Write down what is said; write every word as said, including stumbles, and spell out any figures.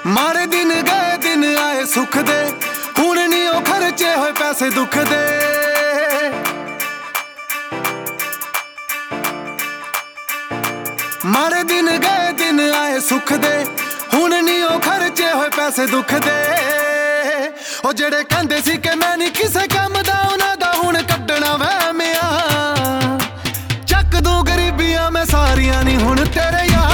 ਮਾੜੇ दिन गए दिन आए सुख दे, हुण नी ओ खर्चे होए पैसे दुख दे। माड़े दिन गए दिन आए सुख दे, हुण नी ओ खर्चे होए पैसे दुख दे। ओ जेड़े कहंदे सी कि मैं नी किसे काम दा, उन्हां दा हुण कड्डना वहमिया। चक दूं गरीबियां मैं सारियां नी हुण तेरे यार